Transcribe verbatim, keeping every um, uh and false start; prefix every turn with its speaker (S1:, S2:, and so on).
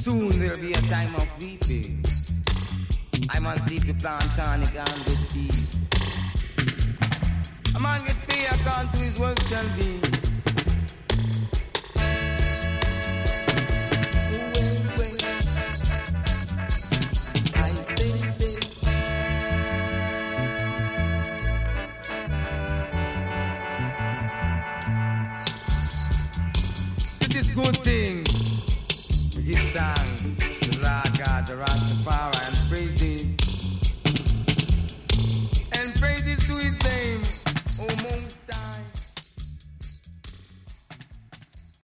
S1: Soon there'll be a time of weeping. I must see if you plant conic and good peace. A man get paid according to his work shall be. It is good thing